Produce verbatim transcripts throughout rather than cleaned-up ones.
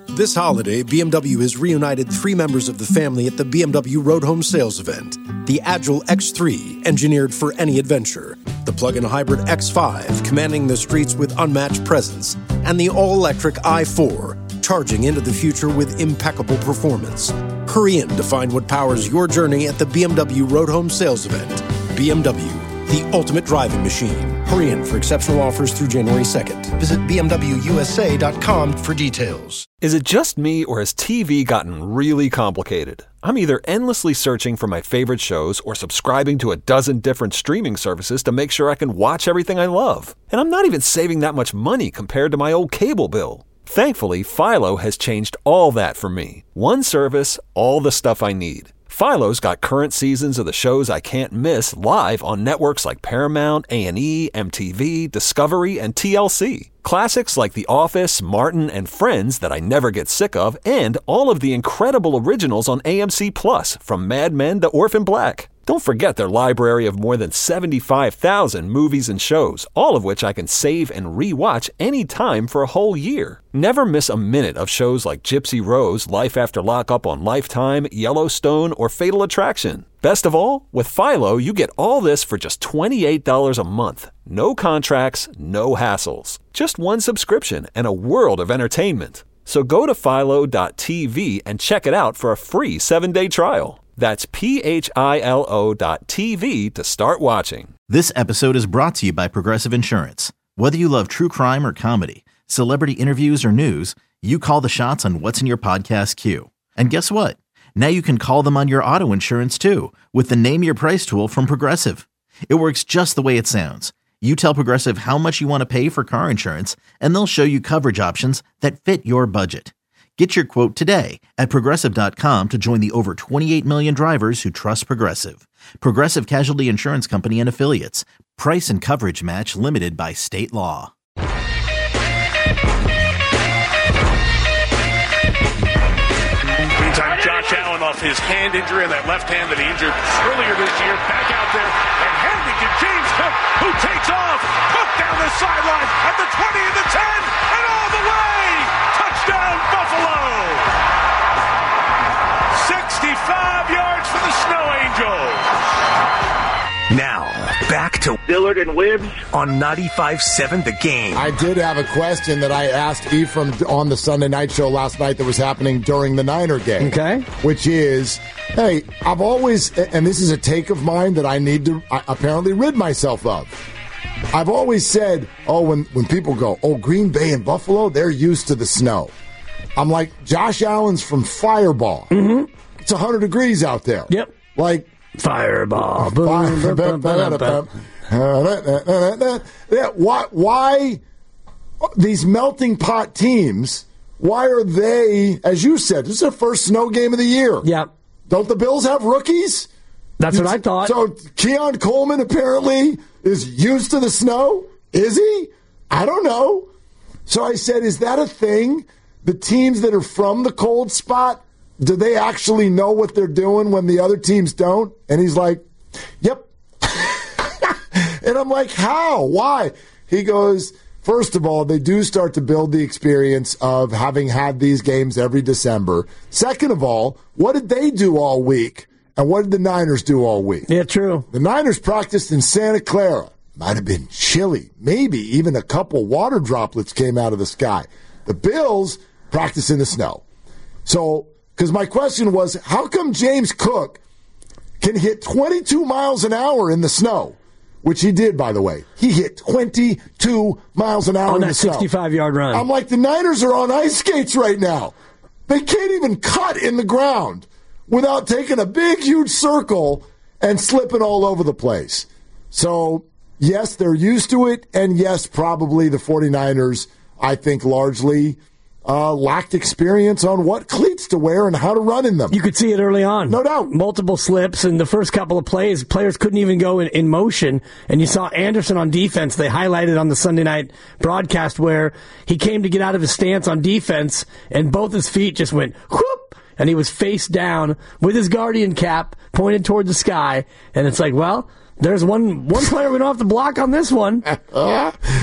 This holiday, B M W has reunited three members of the family at the B M W Road Home Sales event. The Agile X three, engineered for any adventure. The plug-in hybrid X five, commanding the streets with unmatched presence. And the all-electric i four, charging into the future with impeccable performance. Hurry in to find what powers your journey at the B M W Road Home Sales event. B M W, the ultimate driving machine. Hurry in for exceptional offers through January second. Visit B M W U S A dot com for details. Is it just me, or has T V gotten really complicated? I'm either endlessly searching for my favorite shows or subscribing to a dozen different streaming services to make sure I can watch everything I love. And I'm not even saving that much money compared to my old cable bill. Thankfully, Philo has changed all that for me. One service, all the stuff I need. Philo's got current seasons of the shows I can't miss live on networks like Paramount, A and E, M T V, Discovery, and T L C. Classics like The Office, Martin, and Friends that I never get sick of, and all of the incredible originals on A M C Plus, from Mad Men to Orphan Black. Don't forget their library of more than seventy-five thousand movies and shows, all of which I can save and re-watch anytime for a whole year. Never miss a minute of shows like Gypsy Rose, Life After Lockup on Lifetime, Yellowstone, or Fatal Attraction. Best of all, with Philo, you get all this for just twenty-eight dollars a month. No contracts, no hassles. Just one subscription and a world of entertainment. So go to philo dot t v and check it out for a free seven-day trial. That's P H I L O dot T V to start watching. This episode is brought to you by Progressive Insurance. Whether you love true crime or comedy, celebrity interviews or news, you call the shots on what's in your podcast queue. And guess what? Now you can call them on your auto insurance too with the Name Your Price tool from Progressive. It works just the way it sounds. You tell Progressive how much you want to pay for car insurance, and they'll show you coverage options that fit your budget. Get your quote today at Progressive dot com to join the over twenty-eight million drivers who trust Progressive. Progressive Casualty Insurance Company and Affiliates. Price and coverage match limited by state law. Meantime, Josh Allen off his hand injury and that left hand that he injured earlier this year. Back out there and handing to James Cook, who takes off. Cook down the sideline at the twenty and the ten and all the way. Touchdown, Buffalo! sixty-five yards for the Snow Angels. Now, back to Dillard and Wibbs on ninety-five point seven The Game. I did have a question that I asked Ephraim on the Sunday night show last night that was happening during the Niner game. Okay. Which is, hey, I've always, and this is a take of mine that I need to uh, apparently rid myself of. I've always said, oh, when, when people go, oh, Green Bay and Buffalo, they're used to the snow. I'm like, Josh Allen's from Fireball. Mm-hmm. It's one hundred degrees out there. Yep. Like, Fireball. Yeah, why, why these melting pot teams, why are they, as you said, this is their first snow game of the year. Yep. Don't the Bills have rookies? That's what I thought. So Keon Coleman apparently is used to the snow? Is he? I don't know. So I said, is that a thing? The teams that are from the cold spot, do they actually know what they're doing when the other teams don't? And he's like, yep. And I'm like, how? Why? He goes, first of all, they do start to build the experience of having had these games every December. Second of all, what did they do all week? And what did the Niners do all week? Yeah, true. The Niners practiced in Santa Clara. Might have been chilly. Maybe even a couple water droplets came out of the sky. The Bills practiced in the snow. So, because my question was, how come James Cook can hit twenty-two miles an hour in the snow? Which he did, by the way. He hit twenty-two miles an hour on in that the snow. sixty-five-yard run. I'm like, the Niners are on ice skates right now. They can't even cut in the ground without taking a big, huge circle and slipping all over the place. So, yes, they're used to it, and yes, probably the 49ers, I think, largely uh, lacked experience on what cleats to wear and how to run in them. You could see it early on. No doubt. Multiple slips, and the first couple of plays, players couldn't even go in, in motion, and you saw Anderson on defense. They highlighted on the Sunday night broadcast where he came to get out of his stance on defense, and both his feet just went whoop, and he was face down with his Guardian cap pointed toward the sky, and it's like, well, there's one one player we don't have to block on this one. uh,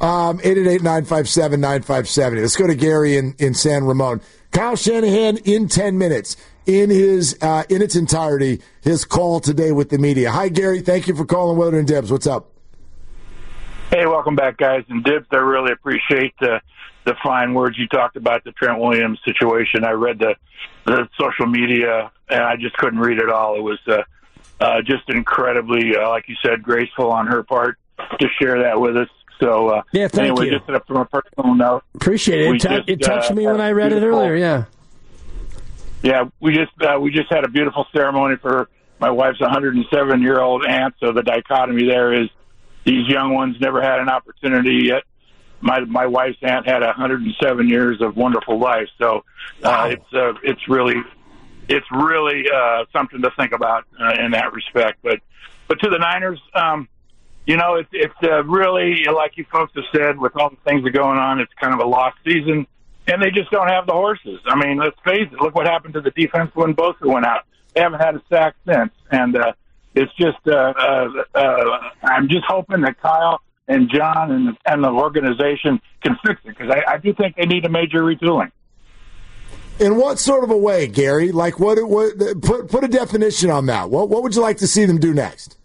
Um, eight eight eight, nine five seven, nine five seven zero. Let's go to Gary in, in San Ramon. Kyle Shanahan in ten minutes, in his uh, in its entirety, his call today with the media. Hi, Gary. Thank you for calling Willard and Dibs. What's up? Hey, welcome back, guys. And Dibs, I really appreciate the, the fine words you talked about the Trent Williams situation. I read the, the social media, and I just couldn't read it all. It was uh, uh, just incredibly, uh, like you said, graceful on her part to share that with us. So, uh, yeah, thank anyway, you. just from a personal note. Appreciate it. It, t- just, it touched uh, me when I read it earlier, yeah. Yeah, we just uh, we just had a beautiful ceremony for my wife's one hundred seven-year-old aunt, so the dichotomy there is these young ones never had an opportunity yet. My my wife's aunt had one hundred seven years of wonderful life, so uh, wow. it's uh, it's really it's really uh, something to think about uh, in that respect. But but to the Niners, um, you know, it's it's uh, really, like you folks have said, with all the things that are going on, it's kind of a lost season. And they just don't have the horses. I mean, let's face it. Look what happened to the defense when Bosa went out. They haven't had a sack since. And uh, it's just, uh, uh, uh, I'm just hoping that Kyle and John and, and the organization can fix it, because I, I do think they need a major retooling. In what sort of a way, Gary? Like, what? what put, put a definition on that. What, what would you like to see them do next?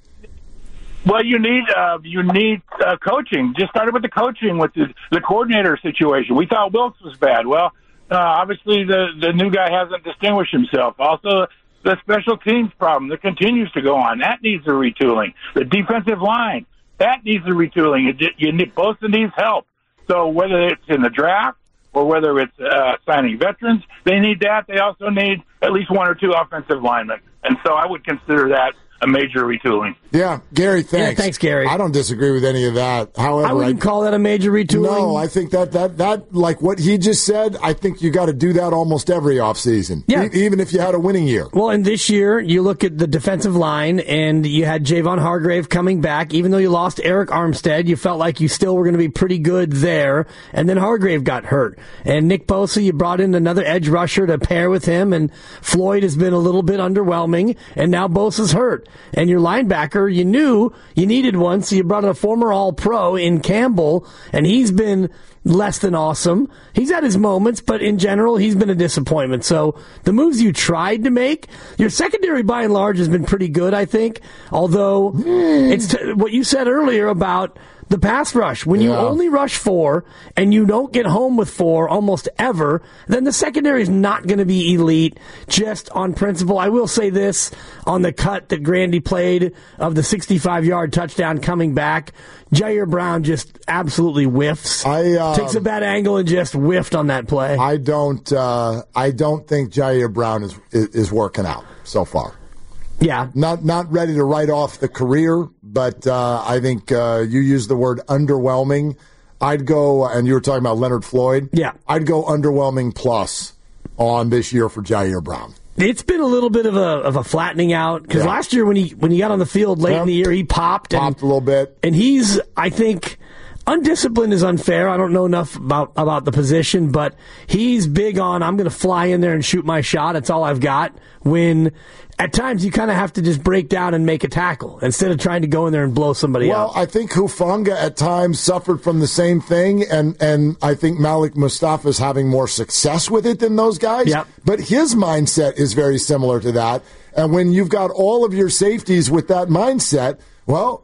Well, you need uh, you need uh, coaching. Just started with the coaching, with the, the coordinator situation. We thought Wilkes was bad. Well, uh, obviously the, the new guy hasn't distinguished himself. Also, the special teams problem that continues to go on, that needs a retooling. The defensive line, that needs a retooling. It, you need, Bosa needs help. So whether it's in the draft or whether it's uh, signing veterans, they need that. They also need at least one or two offensive linemen. And so I would consider that a major retooling. Yeah, Gary, thanks. Yeah, thanks, Gary. I don't disagree with any of that. However, I wouldn't I, call that a major retooling. No, I think that, that, that like what he just said, I think you got to do that almost every offseason, yeah. e- even if you had a winning year. Well, and this year, you look at the defensive line, and you had Javon Hargrave coming back. Even though you lost Eric Armstead, you felt like you still were going to be pretty good there, and then Hargrave got hurt. And Nick Bosa, you brought in another edge rusher to pair with him, and Floyd has been a little bit underwhelming, and now Bosa's hurt. And your linebacker, you knew you needed one, so you brought in a former All-Pro in Campbell, and he's been less than awesome. He's had his moments, but in general, he's been a disappointment. So the moves you tried to make, your secondary by and large has been pretty good, I think, although mm. it's t- what you said earlier about the pass rush. When you yeah. only rush four and you don't get home with four almost ever, then the secondary is not going to be elite just on principle. I will say this on the cut that Grandy played of the sixty-five-yard touchdown coming back. Jair Brown just absolutely whiffs. I, uh, Takes a bad angle and just whiffed on that play. I don't. Uh, I don't think Jair Brown is is working out so far. Yeah, not not ready to write off the career, but uh, I think uh, you used the word underwhelming. I'd go, and you were talking about Leonard Floyd. Yeah, I'd go underwhelming plus on this year for Jair Brown. It's been a little bit of a of a flattening out, because yeah. last year when he when he got on the field late yeah. in the year, he popped popped and, a little bit, and he's I think. Undisciplined is unfair. I don't know enough about, about the position, but he's big on, I'm going to fly in there and shoot my shot. That's all I've got. When at times you kind of have to just break down and make a tackle instead of trying to go in there and blow somebody well, up. Well, I think Hufanga at times suffered from the same thing, and, and I think Malik Mustafa is having more success with it than those guys. Yep. But his mindset is very similar to that. And when you've got all of your safeties with that mindset, well...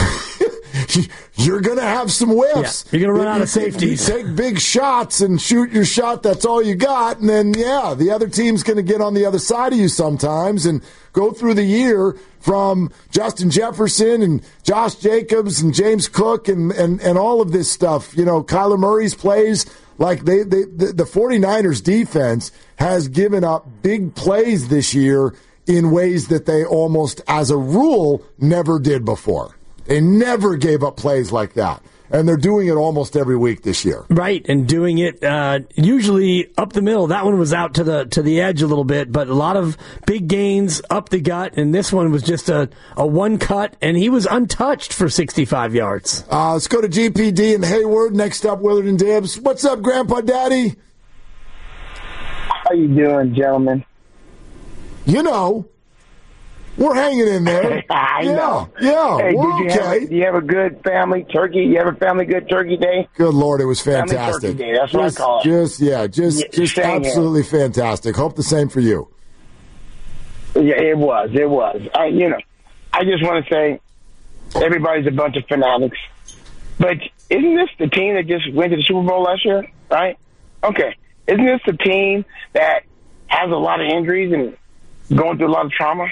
you're going to have some whiffs. Yeah, you're going to run out of safeties. You take big shots and shoot your shot. That's all you got. And then, yeah, the other team's going to get on the other side of you sometimes and go through the year from Justin Jefferson and Josh Jacobs and James Cook and, and, and all of this stuff. You know, Kyler Murray's plays, like they, they the, the 49ers defense has given up big plays this year in ways that they almost, as a rule, never did before. They never gave up plays like that. And they're doing it almost every week this year. Right, and doing it uh, usually up the middle. That one was out to the to the edge a little bit, but a lot of big gains up the gut, and this one was just a, a one cut, and he was untouched for sixty-five yards. Uh, let's go to G P D and Hayward. Next up, Willard and Dibs. What's up, Grandpa Daddy? How you doing, gentlemen? You know. We're hanging in there. I yeah, know. Yeah, hey, we're did you okay. Have, do you have a good family turkey? You have a family good turkey day? Good Lord, it was fantastic. Family turkey day, that's just, what I call it. Just, yeah, just, yeah, just absolutely here. fantastic. Hope the same for you. Yeah, it was. It was. I, you know, I just want to say everybody's a bunch of fanatics. But isn't this the team that just went to the Super Bowl last year, right? Okay. Isn't this the team that has a lot of injuries and going through a lot of trauma?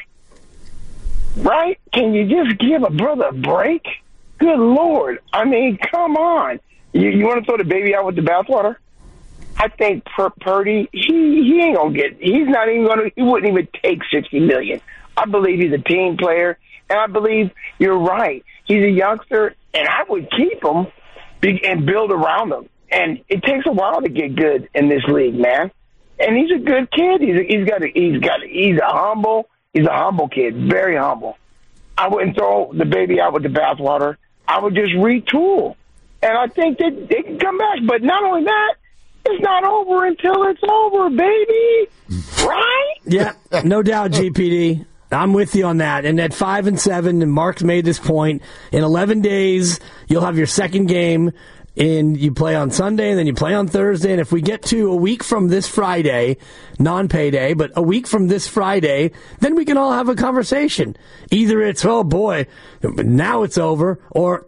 Right? Can you just give a brother a break? Good Lord. I mean, come on. You, you want to throw the baby out with the bathwater? I think Pur- Purdy, he, he ain't going to get, he's not even going to, he wouldn't even take sixty million dollars. I believe he's a team player, and I believe you're right. He's a youngster, and I would keep him and build around him. And it takes a while to get good in this league, man. And he's a good kid. He's a, he's got a, he's got a, he's a humble, he's a humble kid, very humble. I wouldn't throw the baby out with the bathwater. I would just retool. And I think that they can come back. But not only that, it's not over until it's over, baby. Right? Yeah, no doubt, G P D. I'm with you on that. And at five and seven, and Mark's made this point, in eleven days, you'll have your second game. And you play on Sunday, and then you play on Thursday. And if we get to a week from this Friday, non-payday, but a week from this Friday, then we can all have a conversation. Either it's, oh boy, now it's over, or,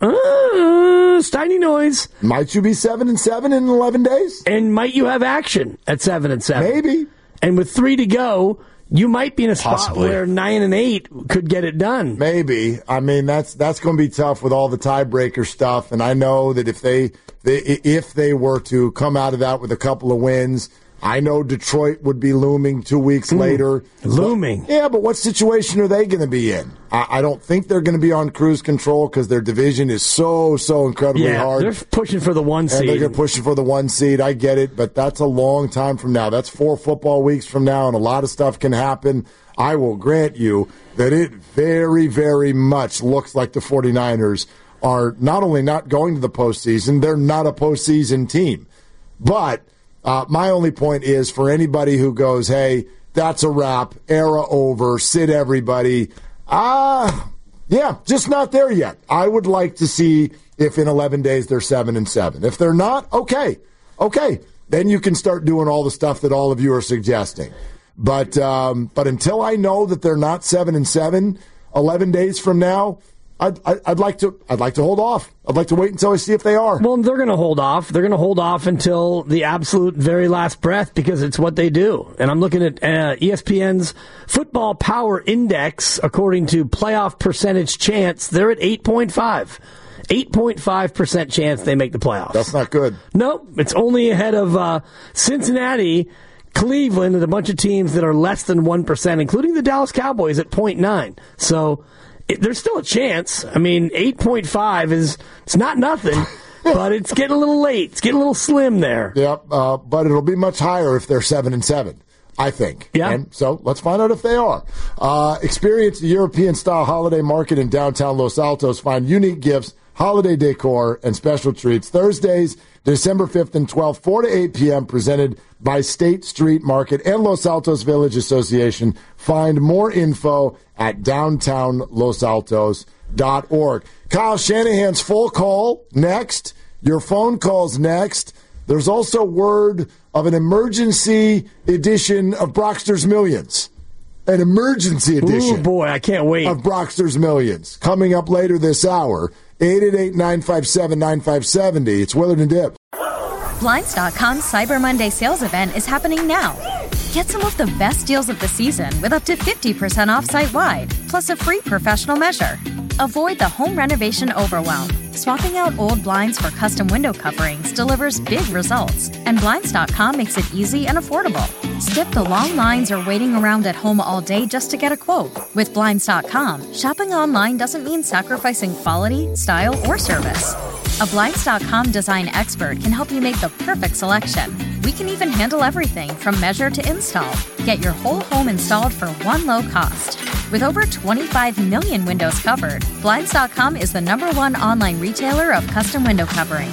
uh, tiny noise. Might you be seven and seven in eleven days? And might you have action at seven and seven? Maybe. And with three to go, you might be in a spot Possibly. where nine and eight could get it done. Maybe. I mean, that's that's going to be tough with all the tiebreaker stuff. And I know that if they, they if they were to come out of that with a couple of wins, I know Detroit would be looming two weeks mm, later. Looming. But, yeah, but what situation are they going to be in? I, I don't think they're going to be on cruise control because their division is so, so incredibly yeah, hard. They're pushing for the one seed. And they're going to push for the one seed. I get it, but that's a long time from now. That's four football weeks from now, and a lot of stuff can happen. I will grant you that it very, very much looks like the 49ers are not only not going to the postseason, they're not a postseason team. But uh, my only point is for anybody who goes, hey, that's a wrap, era over, sit everybody. Ah, uh, yeah, just not there yet. I would like to see if in eleven days they're seven and seven. If they're not, okay, okay, then you can start doing all the stuff that all of you are suggesting. But um, but until I know that they're not seven and seven, eleven days from now, I'd, I'd like to I'd like to hold off. I'd like to wait until I see if they are. Well, they're going to hold off. They're going to hold off until the absolute very last breath because it's what they do. And I'm looking at uh, E S P N's Football Power Index, according to playoff percentage chance. They're at eight point five. eight point five percent chance they make the playoffs. That's not good. No, it's only ahead of uh, Cincinnati, Cleveland, and a bunch of teams that are less than one percent, including the Dallas Cowboys at zero point nine. So it, there's still a chance. I mean, eight point five is it's not nothing, but it's getting a little late. It's getting a little slim there. Yep, uh, but it'll be much higher if they're seven and seven. I think. Yeah. And so let's find out if they are. Uh, experience the European-style holiday market in downtown Los Altos. Find unique gifts, holiday decor, and special treats. Thursdays, December fifth and twelfth, four to eight p.m., presented by State Street Market and Los Altos Village Association. Find more info at downtown los altos dot org. Kyle Shanahan's full call next. Your phone calls next. There's also word of an emergency edition of Brockster's Millions. An emergency edition. Oh, boy, I can't wait. Of Brockster's Millions. Coming up later this hour. eight eight eight, nine five seven, nine five seven zero. It's Willard and Dip. Blinds dot com's Cyber Monday sales event is happening now. Get some of the best deals of the season with up to fifty percent off site-wide, plus a free professional measure. Avoid the home renovation overwhelm. Swapping out old blinds for custom window coverings delivers big results, and Blinds dot com makes it easy and affordable. Skip the long lines or waiting around at home all day just to get a quote. With Blinds dot com, shopping online doesn't mean sacrificing quality, style, or service. A Blinds dot com design expert can help you make the perfect selection. We can even handle everything from measure to install. Get your whole home installed for one low cost. With over twenty-five million windows covered, Blinds dot com is the number one online retailer of custom window coverings.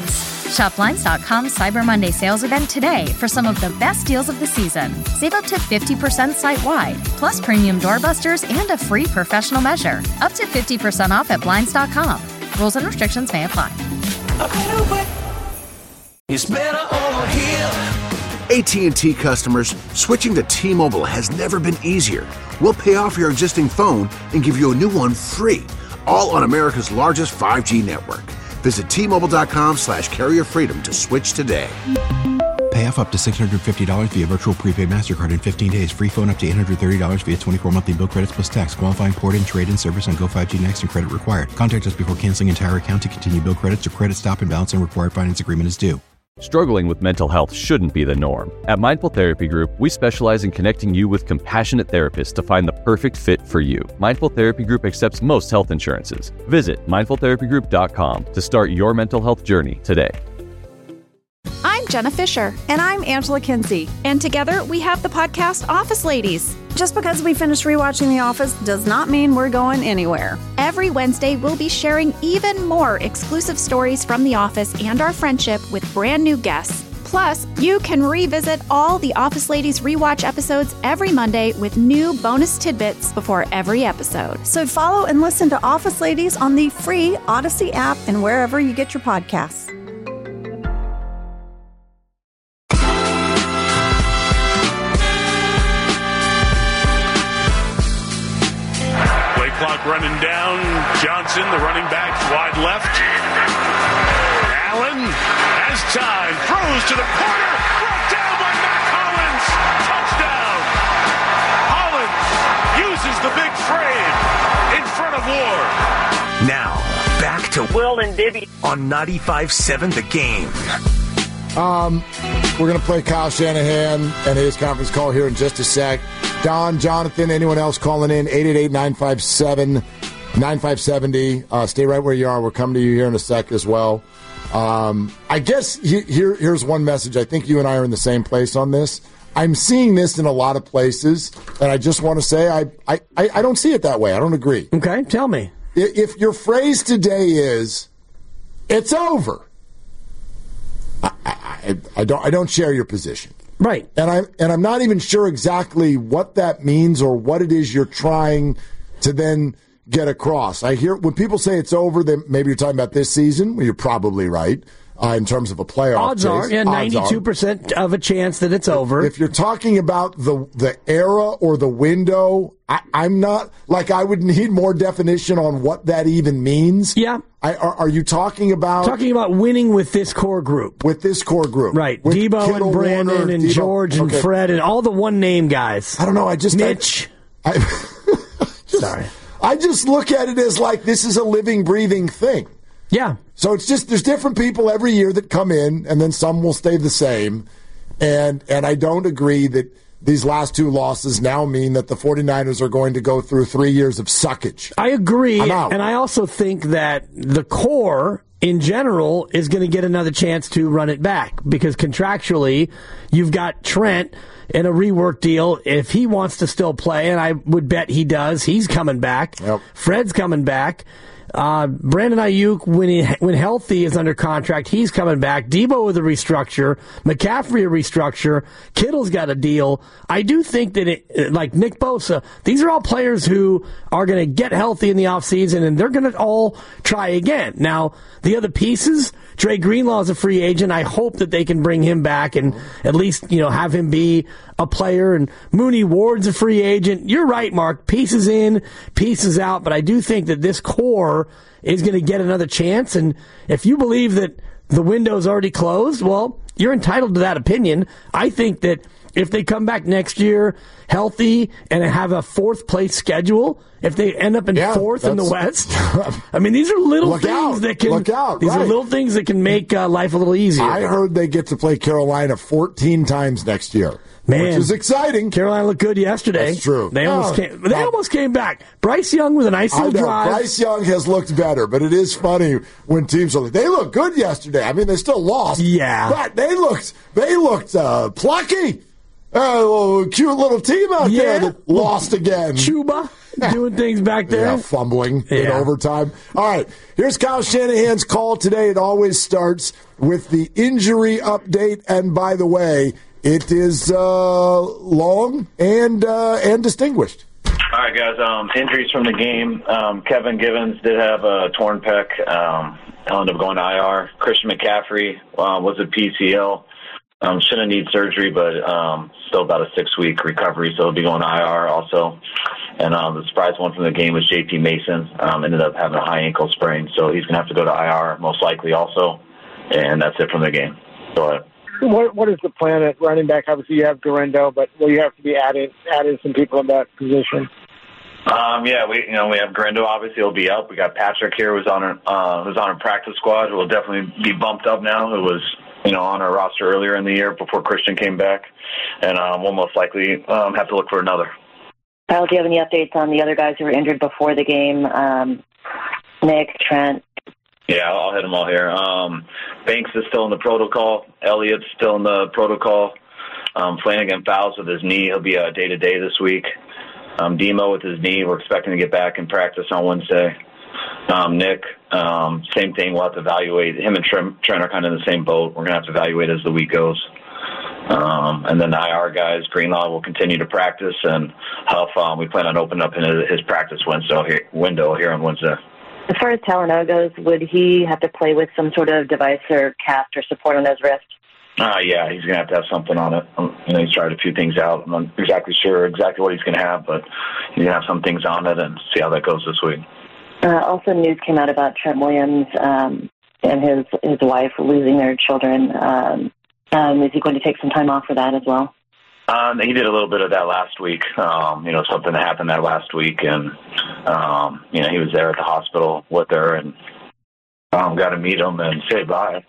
Shop Blinds dot com's Cyber Monday sales event today for some of the best deals of the season. Save up to fifty percent site-wide, plus premium doorbusters and a free professional measure. Up to fifty percent off at Blinds dot com. Rules and restrictions may apply. It's better over here. A T and T customers, switching to T-Mobile has never been easier. We'll pay off your existing phone and give you a new one free, all on America's largest five G network. Visit T Mobile dot com slash carrier freedom to switch today. Pay off up to six hundred fifty dollars via virtual prepaid MasterCard in fifteen days. Free phone up to eight hundred thirty dollars via twenty-four monthly bill credits plus tax. Qualifying port-in, trade-in service on Go five G Next and credit required. Contact us before canceling entire account to continue bill credits or credit stop and balance and required finance agreement is due. Struggling with mental health shouldn't be the norm. At Mindful Therapy Group, we specialize in connecting you with compassionate therapists to find the perfect fit for you. Mindful Therapy Group accepts most health insurances. Visit mindful therapy group dot com to start your mental health journey today. I'm Jenna Fisher. And I'm Angela Kinsey. And together we have the podcast Office Ladies. Just because we finished rewatching The Office does not mean we're going anywhere. Every Wednesday, we'll be sharing even more exclusive stories from The Office and our friendship with brand new guests. Plus, you can revisit all the Office Ladies rewatch episodes every Monday with new bonus tidbits before every episode. So follow and listen to Office Ladies on the free Odyssey app and wherever you get your podcasts. Clock running down. Johnson, the running back, wide left. Allen has time. Throws to the corner. Brought down by Matt Hollins. Touchdown. Hollins uses the big frame in front of Ward. Now, back to Will and Dibby on ninety-five seven The Game. Um, we're going to play Kyle Shanahan and his conference call here in just a sec. Don, Jonathan, anyone else calling in, eight eight eight, nine five seven, nine five seven zero. Uh, stay right where you are. We'll come to you here in a sec as well. Um, I guess he, here here's one message. I think you and I are in the same place on this. I'm seeing this in a lot of places, and I just want to say I, I, I don't see it that way. I don't agree. Okay, tell me. If your phrase today is, it's over, I, I, I don't I don't share your position. Right. And I'm and I'm not even sure exactly what that means or what it is you're trying to then get across. I hear when people say it's over, then maybe you're talking about this season. Well, you're probably right uh, in terms of a playoff. Odds chase. are, yeah, ninety-two percent of a chance that it's over. If you're talking about the the era or the window, I, I'm not like I would need more definition on what that even means. Yeah. I, are, are you talking about talking about winning with this core group? With this core group, right? With Debo Kittle, and Brandon Warner, and Debo. George and Okay. Fred and all the one name guys. I don't know. I just Mitch. I, I just, Sorry. I just look at it as like this is a living, breathing thing. Yeah. So it's just there's different people every year that come in, and then some will stay the same. And and I don't agree that these last two losses now mean that the 49ers are going to go through three years of suckage. I agree. I'm out. And I also think that the core in general is going to get another chance to run it back because contractually you've got Trent in a rework deal. If he wants to still play, and I would bet he does, he's coming back. Yep. Fred's coming back. Uh, Brandon Ayuk, when he, when healthy, is under contract. He's coming back. Debo with a restructure. McCaffrey a restructure. Kittle's got a deal. I do think that it, like Nick Bosa, these are all players who are going to get healthy in the offseason, and they're going to all try again. Now, the other pieces, Dre Greenlaw is a free agent. I hope that they can bring him back and at least, you know, have him be a player. And Mooney Ward's a free agent. You're right, Mark. Pieces in, pieces out. But I do think that this core is going to get another chance. And if you believe that the window's already closed, well, you're entitled to that opinion. I think that if they come back next year healthy and have a fourth place schedule, if they end up in Yeah, fourth in the that's- West, I mean, these are little Look things out. that can Look out, these are right. little things that can make uh, life a little easier. I heard they get to play Carolina fourteen times next year, Man. which is exciting. Carolina looked good yesterday. That's true. They almost Oh, came. They uh, almost came back. Bryce Young with a nice I little know drive. Bryce Young has looked better, but it is funny when teams are like, they look good yesterday. I mean, they still lost. Yeah. But they looked, they looked uh, plucky. Uh, little, cute little team out Yeah. there that lost again. Chuba. doing things back there. Yeah, fumbling yeah. in overtime. All right, here's Kyle Shanahan's call today. It always starts with the injury update. And by the way, it is uh, long and uh, and distinguished. All right, guys. Um, injuries from the game. Um, Kevin Givens did have a torn pec. Um, he'll end up going to I R. Christian McCaffrey uh, was a P C L. Um, shouldn't need surgery, but um, still about a six-week recovery, so he'll be going to I R also. And um, the surprise one from the game was J P Mason. Um, ended up having a high ankle sprain, so he's going to have to go to I R most likely also. And that's it from the game. Go ahead. What What is the plan at running back? Obviously, you have Guerrero, but will you have to be adding adding some people in that position? Um, yeah, we you know we have Guerrero. Obviously, he'll be up. We got Patrick here, who's on our uh, who's on our practice squad, who will definitely be bumped up now. Who was you know on our roster earlier in the year before Christian came back, and um, we'll most likely um, have to look for another. Kyle, do you have any updates on the other guys who were injured before the game? Um, Nick, Trent. Yeah, I'll hit them all here. Um, Banks is still in the protocol. Elliott's still in the protocol. Um, Flanagan fouls with his knee. He'll be uh, day-to-day this week. Um, Demo with his knee. We're expecting to get back in practice on Wednesday. Um, Nick, um, same thing. We'll have to evaluate. Him and Trent, Trent are kind of in the same boat. We're going to have to evaluate as the week goes. Um, and then the I R guys, Greenlaw will continue to practice, and Huff, um, we plan on opening up his, his practice window here, window here on Wednesday. As far as Talanoa goes, would he have to play with some sort of device or cast or support on his wrist? Uh, yeah, he's going to have to have something on it. Um, you know, he's tried a few things out. I'm not exactly sure exactly what he's going to have, but he's going to have some things on it and see how that goes this week. Uh, also, news came out about Trent Williams um, and his his wife losing their children. Um, um, is he going to take some time off for that as well? Um, he did a little bit of that last week. Um, you know, something that happened that last week, and um, you know, he was there at the hospital with her, and um, got to meet him and say bye.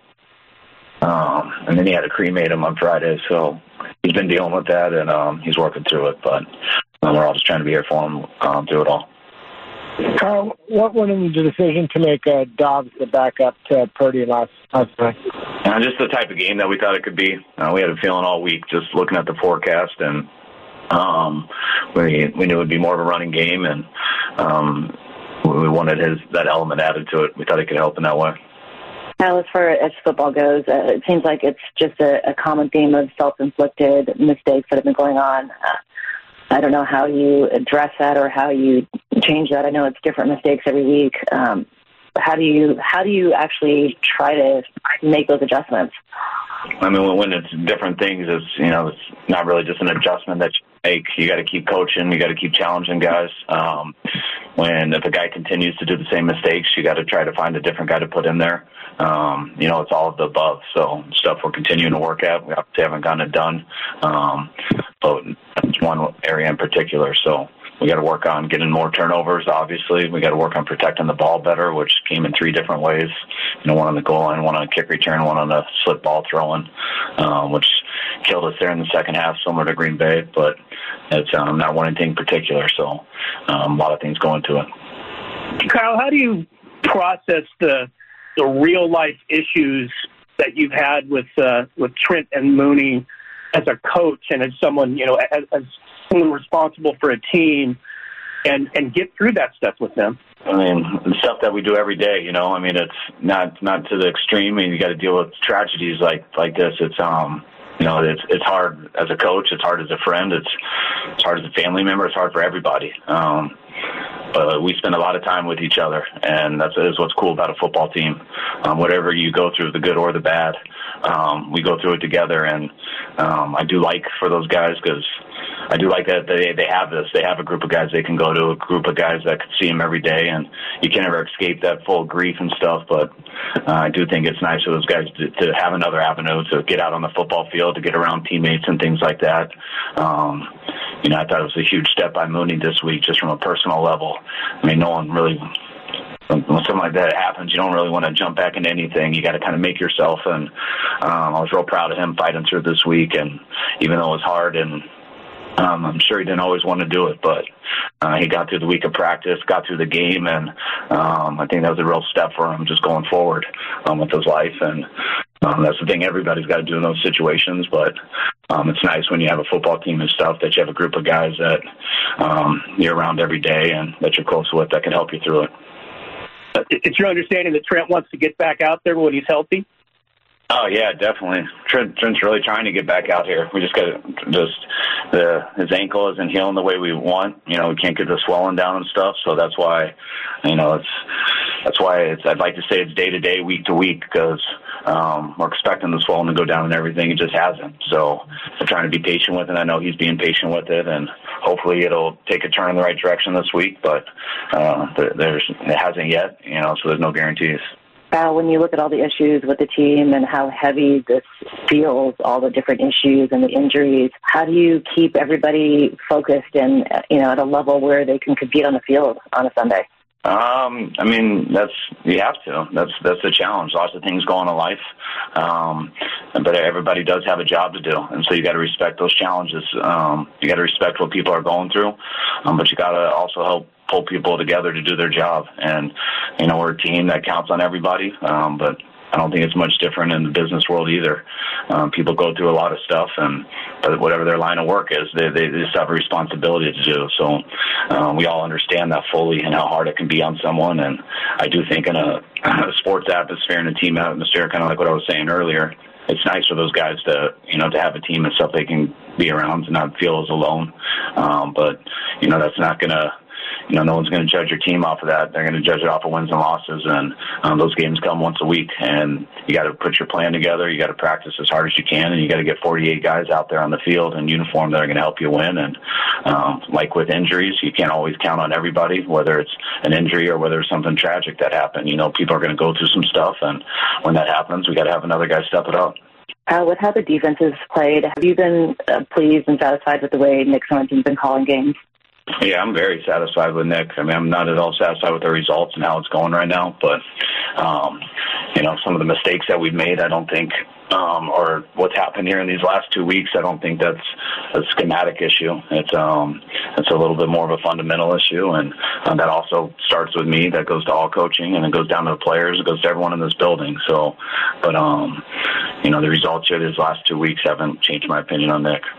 Um, and then he had to cremate him on Friday, so he's been dealing with that, and um, he's working through it. But um, we're all just trying to be here for him um, through it all. Kyle, what went into the decision to make uh, Dobbs the backup to Purdy last last night? Uh, just the type of game that we thought it could be. Uh, we had a feeling all week just looking at the forecast, and um, we we knew it would be more of a running game, and um, we wanted his that element added to it. We thought it could help in that way. Now, as far as football goes, uh, it seems like it's just a, a common theme of self-inflicted mistakes that have been going on. Uh, I don't know how you address that or how you change that. I know it's different mistakes every week. Um, how do you how do you actually try to make those adjustments? I mean, when it's different things, it's you know it's not really just an adjustment that you make. You got to keep coaching. You got to keep challenging guys. Um, when if a guy continues to do the same mistakes, you got to try to find a different guy to put in there. Um, you know, it's all of the above. So stuff we're continuing to work at. We obviously haven't gotten it done, um, but that's one area in particular. So we got to work on getting more turnovers, obviously. We got to work on protecting the ball better, which came in three different ways. You know, one on the goal line, one on a kick return, one on the slip ball throwing, um, which killed us there in the second half, similar to Green Bay. But it's um, not one thing in particular, so um, a lot of things go into it. Kyle, how do you process the the real-life issues that you've had with uh, with Trent and Mooney as a coach and as someone, you know, as, as someone responsible for a team, and, and get through that stuff with them? I mean, the stuff that we do every day, you know. I mean, it's not not to the extreme. I mean, you got to deal with tragedies like like this. It's um, you know, it's it's hard as a coach. It's hard as a friend. It's it's hard as a family member. It's hard for everybody. Um, but we spend a lot of time with each other, and that's is what's cool about a football team. Um, whatever you go through, the good or the bad, um, we go through it together. And um, I do like for those guys because I do like that they they have this. They have a group of guys they can go to, a group of guys that can see them every day, and you can never escape that full grief and stuff. But uh, I do think it's nice for those guys to, to have another avenue to get out on the football field, to get around teammates and things like that. Um, you know, I thought it was a huge step by Mooney this week, just from a personal level. I mean, no one really. When something like that happens, you don't really want to jump back into anything. You got to kind of make yourself. And um, I was real proud of him fighting through this week. And even though it was hard, and um, I'm sure he didn't always want to do it, but uh, he got through the week of practice, got through the game, and um, I think that was a real step for him just going forward um, with his life. And Um, that's the thing everybody's got to do in those situations, but um, it's nice when you have a football team and stuff that you have a group of guys that um, you're around every day and that you're close with that can help you through it. It's your understanding that Trent wants to get back out there when he's healthy? Oh yeah, definitely. Trent, Trent's really trying to get back out here. We just got to just the his ankle isn't healing the way we want. You know, we can't get the swelling down and stuff. So that's why, you know, it's that's why it's. I'd like to say it's day to day, week to week, because um, we're expecting the swelling to go down and everything. It just hasn't. So we're trying to be patient with it. I know he's being patient with it, and hopefully it'll take a turn in the right direction this week. But uh, there's it hasn't yet. You know, so there's no guarantees. Uh, when you look at all the issues with the team and how heavy this feels, all the different issues and the injuries, how do you keep everybody focused and, you know, at a level where they can compete on the field on a Sunday? Um, I mean, that's, you have to. That's, that's the challenge. Lots of things go on in life. Um, but everybody does have a job to do. And so you got to respect those challenges. Um, you got to respect what people are going through. Um, but you got to also help pull people together to do their job. And, you know, we're a team that counts on everybody. Um, but I don't think it's much different in the business world either. Um, people go through a lot of stuff, and but whatever their line of work is, they, they just have a responsibility to do. So um, we all understand that fully and how hard it can be on someone. And I do think in a, a sports atmosphere and a team atmosphere, kind of like what I was saying earlier, it's nice for those guys to, you know, to have a team and stuff they can be around and not feel as alone. Um, but, you know, that's not going to, you know, no one's going to judge your team off of that. They're going to judge it off of wins and losses, and um, those games come once a week, and you got to put your plan together. You got to practice as hard as you can, and you got to get forty-eight guys out there on the field in uniform that are going to help you win. And um, like with injuries, you can't always count on everybody, whether it's an injury or whether it's something tragic that happened. You know, people are going to go through some stuff, and when that happens, we got to have another guy step it up. Uh, with how the defense has played, have you been uh, pleased and satisfied with the way Nick Sorensen's been calling games? Yeah, I'm very satisfied with Nick. I mean, I'm not at all satisfied with the results and how it's going right now, but, um, you know, some of the mistakes that we've made, I don't think, um, or what's happened here in these last two weeks, I don't think that's a schematic issue. It's um, it's a little bit more of a fundamental issue, and um, that also starts with me. That goes to all coaching, and it goes down to the players. It goes to everyone in this building. So, but, um, you know, the results here these last two weeks haven't changed my opinion on Nick.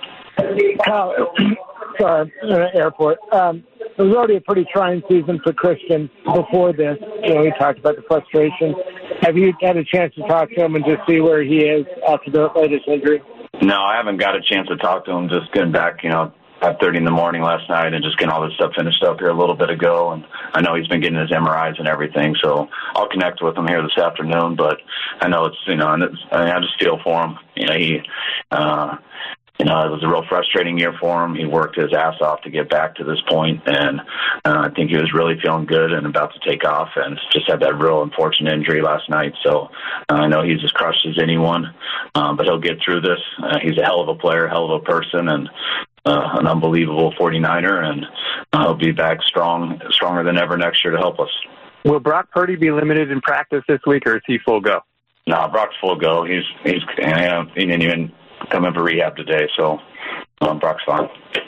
Kyle, sorry, in an airport. Um, it was already a pretty trying season for Christian before this. You know, he talked about the frustration. Have you had a chance to talk to him and just see where he is after the latest injury? No, I haven't got a chance to talk to him. Just getting back, you know, five thirty in the morning last night and just getting all this stuff finished up here a little bit ago. And I know he's been getting his M R Is and everything, so I'll connect with him here this afternoon. But I know it's, you know, and it's, I, mean, I just feel for him. You know, he, uh, You know, it was a real frustrating year for him. He worked his ass off to get back to this point, and uh, I think he was really feeling good and about to take off, and just had that real unfortunate injury last night. So uh, I know he's as crushed as anyone, um, but he'll get through this. Uh, he's a hell of a player, hell of a person, and uh, an unbelievable forty-niner, and uh, he'll be back strong, stronger than ever next year to help us. Will Brock Purdy be limited in practice this week, or is he full go? No, Brock's full go. He's he's you know, he didn't even come in for rehab today, so um, Brock's fine.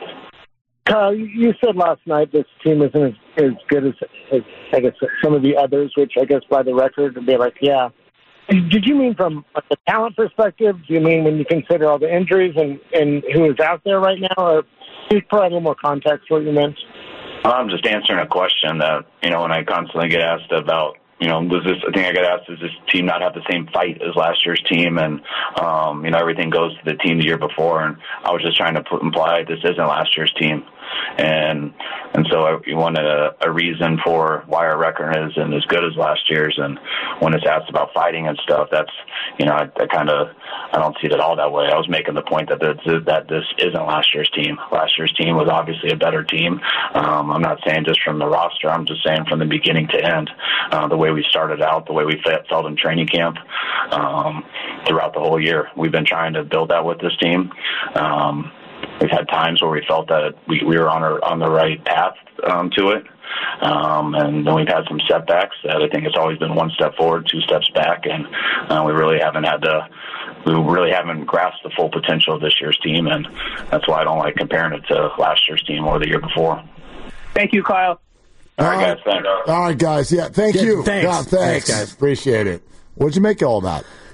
Kyle, you said last night this team isn't as, as good as, as, I guess, some of the others, which I guess by the record would be like, yeah. Did you mean from a talent perspective? Do you mean when you consider all the injuries and, and who is out there right now? Or can you provide a little more context for what you meant? I'm just answering a question that, you know, when I constantly get asked about, you know, does this, I think I got asked, does this team not have the same fight as last year's team? And, um, you know, everything goes to the team the year before. And I was just trying to put, imply this isn't last year's team. And and so I, we wanted a, a reason for why our record isn't as good as last year's. And when it's asked about fighting and stuff, that's, you know, I, I kind of, I don't see it at all that way. I was making the point that this, that this isn't last year's team. Last year's team was obviously a better team. Um, I'm not saying just from the roster. I'm just saying from the beginning to end, uh, the way we started out, the way we felt in training camp, um, throughout the whole year. We've been trying to build that with this team. Um, we've had times where we felt that we, we were on, our, on the right path um, to it. Um, and then we've had some setbacks that I think it's always been one step forward, two steps back. And uh, we really haven't had to, we really haven't grasped the full potential of this year's team. And that's why I don't like comparing it to last year's team or the year before. Thank you, Kyle. All right, guys. Thanks. All right, guys. Yeah, thank Yeah, you. thanks. Yeah, thanks. Thanks, guys. Appreciate it. What'd you make of all that?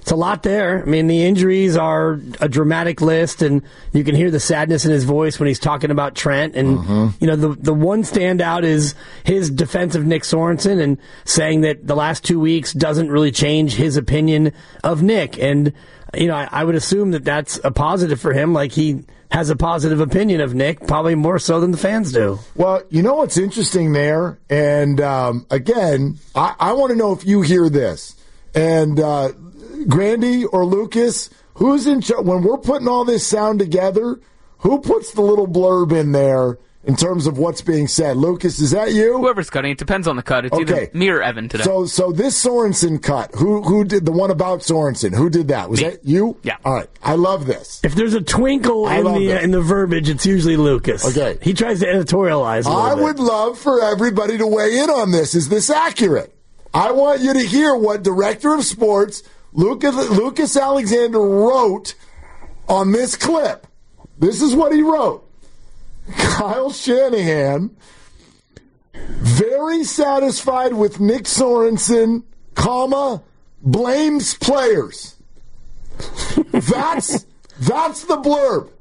It's a lot there. I mean, the injuries are a dramatic list, and you can hear the sadness in his voice when he's talking about Trent. And, mm-hmm. you know, the the one standout is his defense of Nick Sorensen and saying that the last two weeks doesn't really change his opinion of Nick. And, you know, I, I would assume that that's a positive for him, like he has a positive opinion of Nick, probably more so than the fans do. Well, you know what's interesting there? And, um, again, I, I want to know if you hear this. And, uh, Grandy or Lucas, who's in charge? When we're putting all this sound together, who puts the little blurb in there in terms of what's being said? Lucas, is that you? Whoever's cutting. It depends on the cut. It's okay. Either me or Evan today. So so this Sorensen cut, who who did the one about Sorensen? Who did that? Was me. that you? Yeah. All right. I love this. If there's a twinkle in the uh, in the verbiage, it's usually Lucas. Okay. He tries to editorialize a little I bit. would love for everybody to weigh in on this. Is this accurate? I want you to hear what Director of Sports Lucas, Lucas Alexander wrote on this clip. This is what he wrote. Kyle Shanahan, very satisfied with Nick Sorensen, comma, blames players. That's that's the blurb.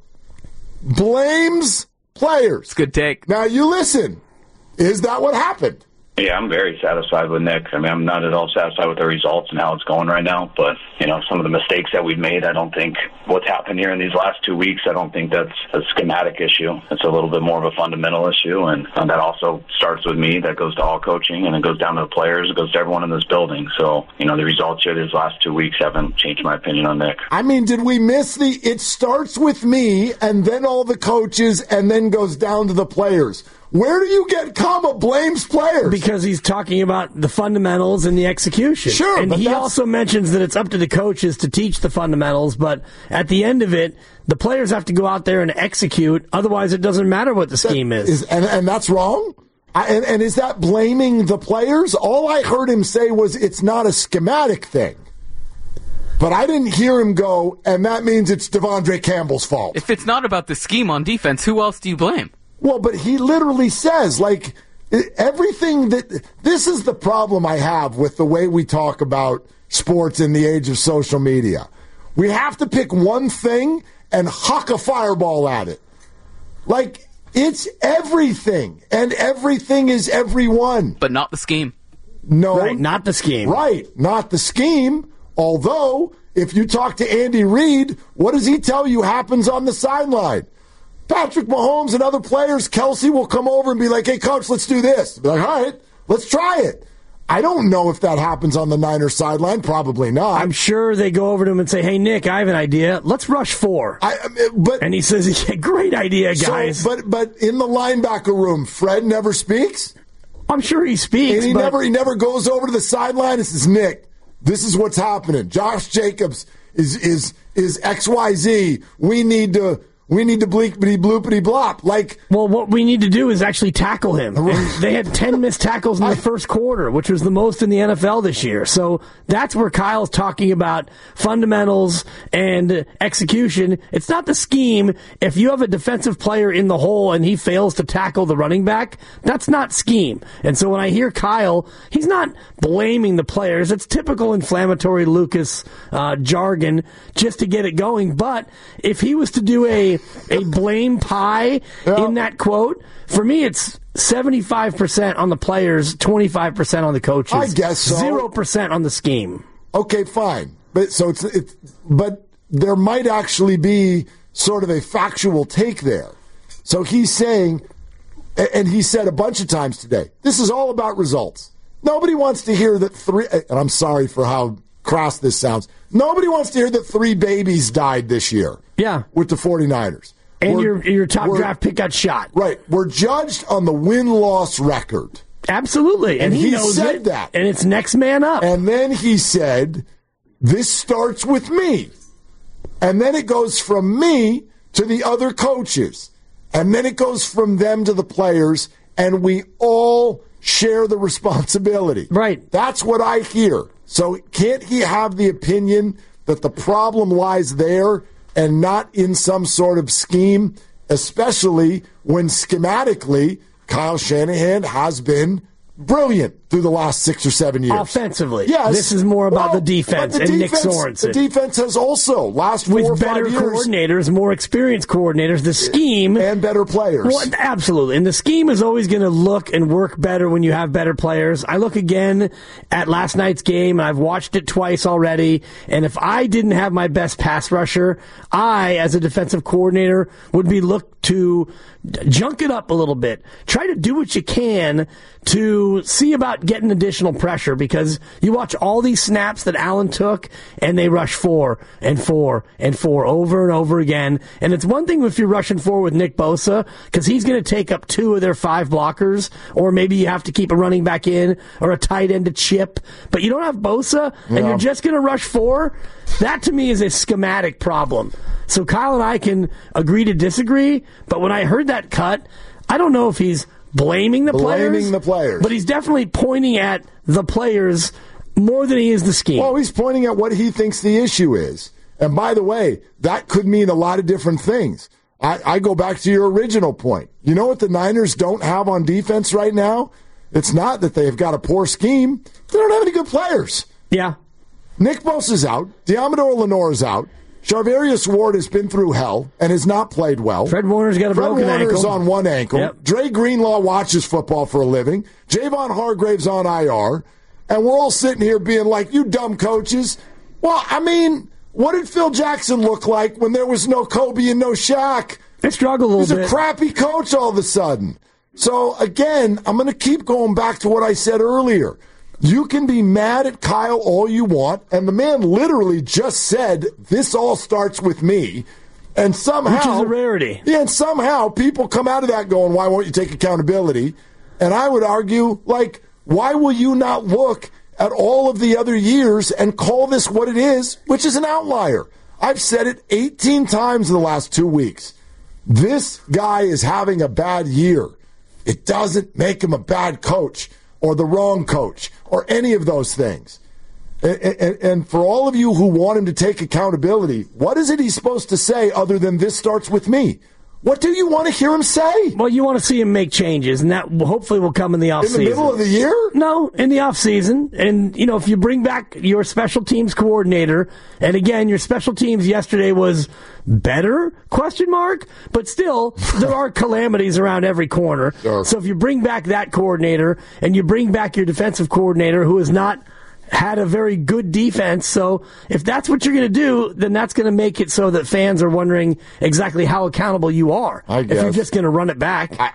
Blames players. It's a good take. Now you listen. Is that what happened? Yeah, I'm very satisfied with Nick. I mean, I'm not at all satisfied with the results and how it's going right now. But, you know, some of the mistakes that we've made, I don't think what's happened here in these last two weeks, I don't think that's a schematic issue. It's a little bit more of a fundamental issue. And, and that also starts with me. That goes to all coaching, and it goes down to the players. It goes to everyone in this building. So, you know, the results here these last two weeks haven't changed my opinion on Nick. I mean, did we miss the it starts with me and then all the coaches and then goes down to the players? Where do you get comma blames players? Because he's talking about the fundamentals and the execution. Sure, and but he that's... also mentions that it's up to the coaches to teach the fundamentals, but at the end of it, the players have to go out there and execute. Otherwise, it doesn't matter what the scheme that is. is and, and that's wrong? I, and, and is that blaming the players? All I heard him say was it's not a schematic thing. But I didn't hear him go, and that means it's Devondre Campbell's fault. If it's not about the scheme on defense, who else do you blame? Well, but he literally says, like, everything that... This is the problem I have with the way we talk about sports in the age of social media. We have to pick one thing and huck a fireball at it. Like, it's everything, and everything is everyone. But not the scheme. No. Right, not the scheme. Right, not the scheme. Although, if you talk to Andy Reid, what does he tell you happens on the sideline? Patrick Mahomes and other players, Kelsey will come over and be like, hey, coach, let's do this. Be like, all right, let's try it. I don't know if that happens on the Niners sideline. Probably not. I'm sure they go over to him and say, hey, Nick, I have an idea. Let's rush four. I, but, and he says, yeah, great idea, guys. So, but but in the linebacker room, Fred never speaks? I'm sure he speaks. And he, but... never, he never goes over to the sideline and says, Nick, this is what's happening. Josh Jacobs is is is X Y Z. We need to... We need to bleepity bloopity blop. Like, well, what we need to do is actually tackle him. And they had ten missed tackles in the first quarter, which was the most in the N F L this year. So that's where Kyle's talking about fundamentals and execution. It's not the scheme. If you have a defensive player in the hole and he fails to tackle the running back, that's not scheme. And so when I hear Kyle, he's not blaming the players. It's typical inflammatory Lucas uh, jargon just to get it going. But if he was to do a a blame pie yeah. in that quote, for me it's seventy-five percent on the players, twenty-five percent on the coaches. I guess so. zero percent on the scheme. Okay, fine. But so it's it's but there might actually be sort of a factual take there. So he's saying, and he said a bunch of times today, this is all about results. Nobody wants to hear that three, and I'm sorry for how crass this sounds, nobody wants to hear that three babies died this year. Yeah. With the 49ers. And we're, your your top draft pick got shot. Right. We're judged on the win-loss record. Absolutely. And, and he, he knows said it, that. And it's next man up. And then he said, this starts with me. And then it goes from me to the other coaches. And then it goes from them to the players. And we all share the responsibility. Right. That's what I hear. So can't he have the opinion that the problem lies there and not in some sort of scheme, especially when schematically Kyle Shanahan has been brilliant? through the last six or seven years. Offensively. Yes. This is more about well, the defense the and defense, Nick Sorensen. The defense has also, last four With or better five years. coordinators, more experienced coordinators, the scheme. And better players. Well, absolutely. And the scheme is always going to look and work better when you have better players. I look again at last night's game, and I've watched it twice already, and if I didn't have my best pass rusher, I, as a defensive coordinator, would be looked to junk it up a little bit. Try to do what you can to see about getting additional pressure, because you watch all these snaps that Allen took, and they rush four and four and four over and over again. And it's one thing if you're rushing four with Nick Bosa, because he's going to take up two of their five blockers, or maybe you have to keep a running back in or a tight end to chip. But you don't have Bosa, and No. you're just going to rush four. That, to me, is a schematic problem. So Kyle and I can agree to disagree, but when I heard that cut, I don't know if he's blaming the players. Blaming the players. But he's definitely pointing at the players more than he is the scheme. Well, he's pointing at what he thinks the issue is. And by the way, that could mean a lot of different things. I, I go back to your original point. You know what the Niners don't have on defense right now? It's not that they've got a poor scheme. They don't have any good players. Yeah. Nick Bosa's out. Diamador Lenore's out. Charvarius Ward has been through hell and has not played well. Fred Warner's got a Fred broken Warner ankle. is on one ankle. Yep. Dre Greenlaw watches football for a living. Javon Hargrave's on I R. And we're all sitting here being like, you dumb coaches. Well, I mean, what did Phil Jackson look like when there was no Kobe and no Shaq? They struggled a little He's bit. a crappy coach all of a sudden. So, again, I'm going to keep going back to what I said earlier. You can be mad at Kyle all you want, and the man literally just said, this all starts with me. And somehow... Which is a rarity. Yeah, and somehow people come out of that going, why won't you take accountability? And I would argue, like, why will you not look at all of the other years and call this what it is, which is an outlier? I've said it eighteen times in the last two weeks. This guy is having a bad year. It doesn't make him a bad coach or the wrong coach or any of those things. And, and, and for all of you who want him to take accountability, what is it he's supposed to say other than this starts with me? What do you want to hear him say? Well, you want to see him make changes, and that hopefully will come in the offseason. In the middle of the year? No, in the offseason. And, you know, if you bring back your special teams coordinator, and again, your special teams yesterday was better, question mark, but still, there are calamities around every corner. Sure. So if you bring back that coordinator, and you bring back your defensive coordinator, who is not had a very good defense. So if that's what you're going to do, then that's going to make it so that fans are wondering exactly how accountable you are. I guess. If you're just going to run it back. I,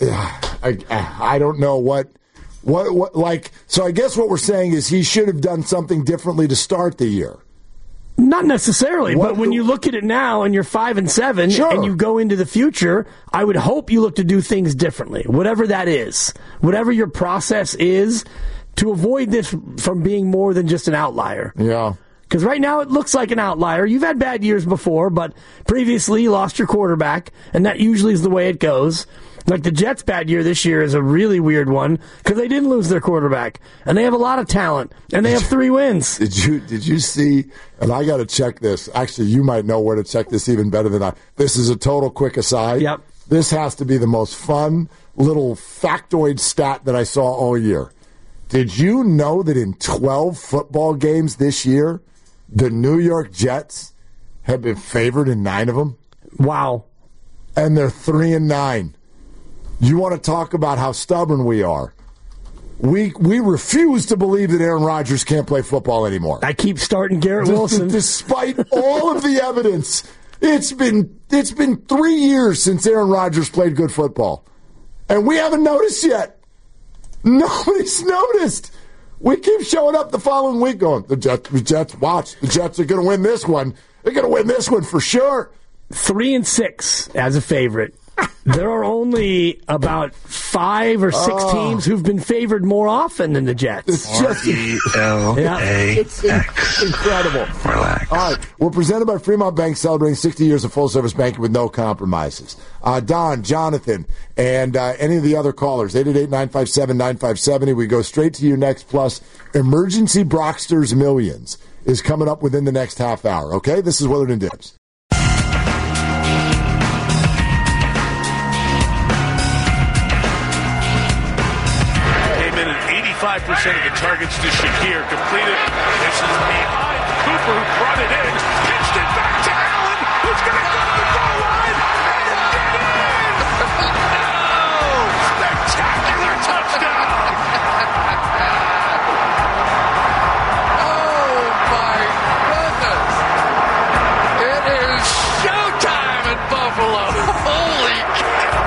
I, I, I don't know what, what, what, like, so I guess what we're saying is he should have done something differently to start the year. Not necessarily, What but when the- you look at it now and you're five and seven Sure. and you go into the future, I would hope you look to do things differently, whatever that is, whatever your process is, to avoid this from being more than just an outlier. Yeah. Because right now it looks like an outlier. You've had bad years before, but previously you lost your quarterback, and that usually is the way it goes. Like the Jets' bad year this year is a really weird one because they didn't lose their quarterback, and they have a lot of talent, and they have three wins. Did you did you see, and I got to check this. Actually, you might know where to check this even better than I. This is a total quick aside. Yep. This has to be the most fun little factoid stat that I saw all year. Did you know that in twelve football games this year, the New York Jets have been favored in nine of them? Wow. And they're three and nine. You want to talk about how stubborn we are? We we refuse to believe that Aaron Rodgers can't play football anymore. I keep starting Garrett Wilson. Despite all of the evidence, it's been it's been three years since Aaron Rodgers played good football. And we haven't noticed yet. Nobody's noticed. We keep showing up the following week going, the Jets, the Jets, watch, the Jets are going to win this one. They're going to win this one for sure. Three and six as a favorite. There are only about five or six Oh. teams who've been favored more often than the Jets. It's just E L A It's incredible. Relax. All right, we're presented by Fremont Bank, celebrating sixty years of full-service banking with no compromises. Uh, Don, Jonathan, and uh, any of the other callers, eight eight eight, nine five seven, nine five seven zero. We go straight to you next. Plus, Emergency Brocksters Millions is coming up within the next half hour, okay? This is Willard and Dibs. eighty-five percent of the targets to Shakir completed. This is behind Cooper, who brought it in, pitched it back to Allen, who's going to go to the goal line, and get in! Oh, spectacular touchdown! Oh, my goodness! It is showtime in Buffalo! Holy cow!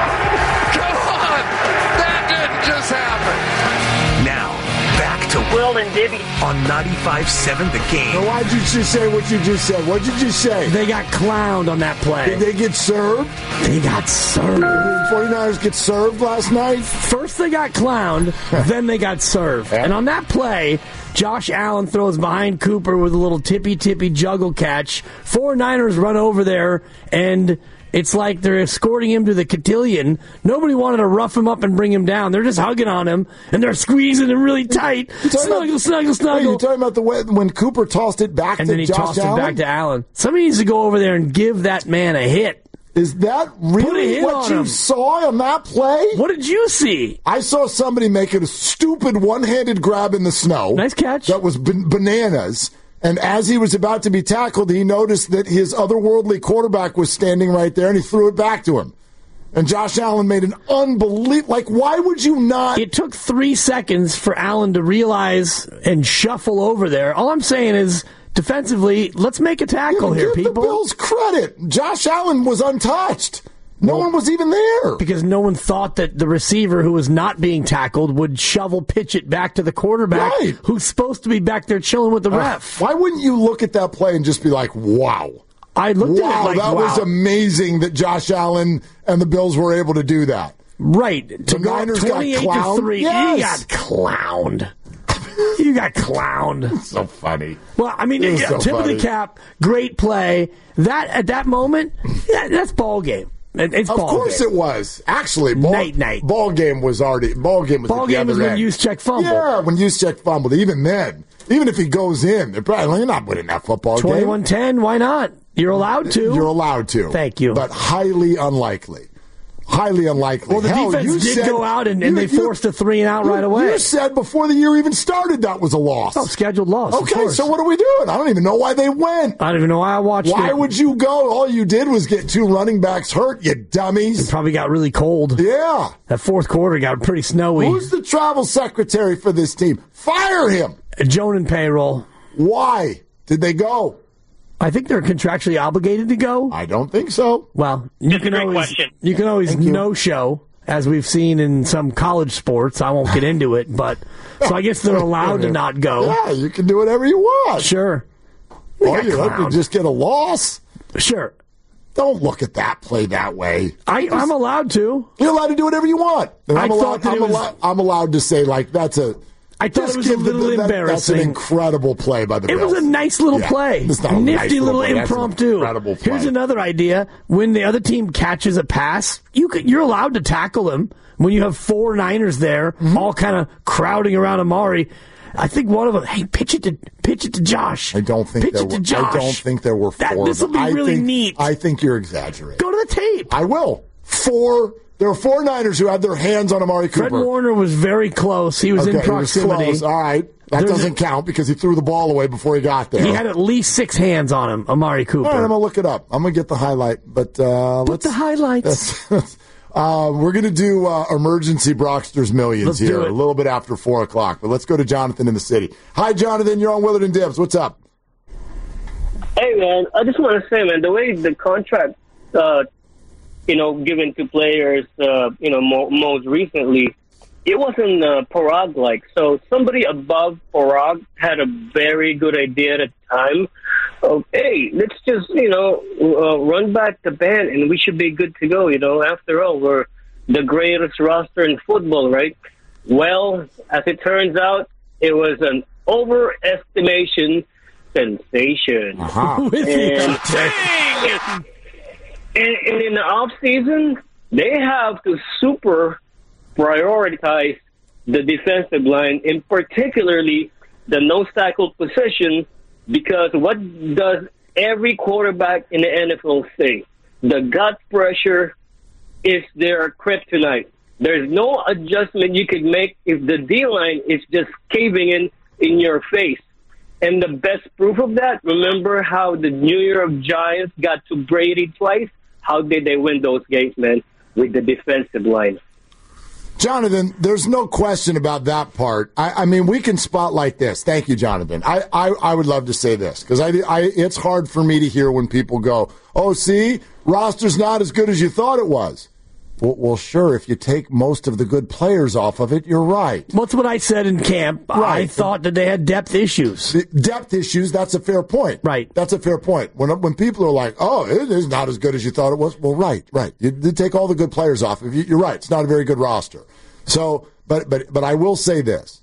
Come on! That didn't just happen! Now, back to Will and Dibby on ninety-five seven The Game. So why'd you just say what you just said? What'd you just say? They got clowned on that play. Did they get served? They got served. Did the forty-niners get served last night? First they got clowned, then they got served. Yeah. And on that play, Josh Allen throws behind Cooper with a little tippy-tippy juggle catch. Four Niners run over there, and it's like they're escorting him to the cotillion. Nobody wanted to rough him up and bring him down. They're just hugging on him, and they're squeezing him really tight. Snuggle, about, snuggle, snuggle. Wait, you're talking about the way when Cooper tossed it back and to then he Josh tossed Allen? it back to Allen. Somebody needs to go over there and give that man a hit. Is that really what you him. saw on that play? What did you see? I saw somebody making a stupid one-handed grab in the snow. Nice catch. That was ban- bananas. And as he was about to be tackled, he noticed that his otherworldly quarterback was standing right there, and he threw it back to him. And Josh Allen made an unbelievable... Like, why would you not... It took three seconds for Allen to realize and shuffle over there. All I'm saying is... Defensively, let's make a tackle yeah, here, give people. Give the Bills credit. Josh Allen was untouched. No well, one was even there. Because no one thought that the receiver who was not being tackled would shovel pitch it back to the quarterback right. who's supposed to be back there chilling with the uh, ref. Why wouldn't you look at that play and just be like, wow. I looked wow, at it like, that wow. was amazing that Josh Allen and the Bills were able to do that. Right. To the go Niners twenty-eight got clowned. to three. Yes. You got clowned. You got clowned. So funny. Well, I mean, yeah, so tip funny. of the cap, great play. That at that moment, that, that's ball game. It's of ball course game. it was. Actually, ball, night night. Ball game was already. Ball game was. Ball at the game other was when end. Juszczyk fumbled. Yeah, when Juszczyk fumbled. Even then, even if he goes in, they're probably you're not winning that football game. twenty-one ten. Why not? You're allowed to. You're allowed to. Thank you. But highly unlikely. Highly unlikely. Well, the Hell, defense you did said, go out and, and you, they you, forced a three and out you, right away. You said before the year even started that was a loss. Oh, scheduled loss. Okay, so what are we doing? I don't even know why they went. I don't even know why I watched why it. Why would you go? All you did was get two running backs hurt, you dummies. It probably got really cold. Yeah. That fourth quarter got pretty snowy. Who's the travel secretary for this team? Fire him. Joan and payroll. Why did they go? I think they're contractually obligated to go. I don't think so. Well, you That's can a great always question. you can always Thank you. no-show, as we've seen in some college sports. I won't get into it, but so I guess they're allowed to not go. Yeah, you can do whatever you want. Sure. All you have to just get a loss. Sure. Don't look at that play that way. I, I'm allowed to. You're allowed to do whatever you want. And I'm I allowed. thought that I'm, it was- allowed I'm allowed to say like that's a. I thought just it was a give the- little that- embarrassing. That's an incredible play by the It Bills. was a nice little Yeah, play. it's not a Nifty nice little play. That's an impromptu. incredible play. Here's another idea. When the other team catches a pass, you could, you're allowed to tackle him. When you have four Niners there, Mm-hmm. all kind of crowding around Amari, I think one of them, hey, pitch it to pitch it to Josh. I don't think pitch there it to were. Josh. I don't think there were That- four. this will of them. be I really think, neat. I think you're exaggerating. Go to the tape. I will. Four. There were four Niners who had their hands on Amari Cooper. Fred Warner was very close. He was okay, in proximity. He was close. All right. That There's doesn't a- count because he threw the ball away before he got there. He had at least six hands on him, Amari Cooper. All right, I'm going to look it up. I'm going to get the highlight. But uh, Put let's, the highlights. uh, we're going to do uh, Emergency Brocksters Millions Let's do here it. a little bit after four o'clock. But let's go to Jonathan in the city. Hi, Jonathan. You're on Willard and Dibs. What's up? Hey, man, I just want to say, man, the way the contract, uh, you know, given to players, uh, you know, mo- most recently, it wasn't uh, Parag-like. So somebody above Parag had a very good idea at the time of, hey, let's just, you know, uh, run back the band and we should be good to go. You know, after all, we're the greatest roster in football, right? Well, as it turns out, it was an overestimation sensation. Uh-huh. And, and, and in the off season, they have to super prioritize the defensive line, and particularly the nose tackle position, because what does every quarterback in the N F L say? The gut pressure is their kryptonite. There's no adjustment you could make if the D-line is just caving in in your face. And the best proof of that, remember how the New York Giants got to Brady twice? How did they win those games, man? With the defensive line. Jonathan, there's no question about that part. I, I mean, we can spotlight this. Thank you, Jonathan. I, I, I would love to say this because I, I, it's hard for me to hear when people go, oh, see, roster's not as good as you thought it was. Well, well, sure, if you take most of the good players off of it, you're right. Well, that's what I said in camp. Right. I thought that they had depth issues. The depth issues, that's a fair point. Right. That's a fair point. When when people are like, oh, it is not as good as you thought it was, well, right, right. You, you take all the good players off. You're right, it's not a very good roster. So, but but but I will say this.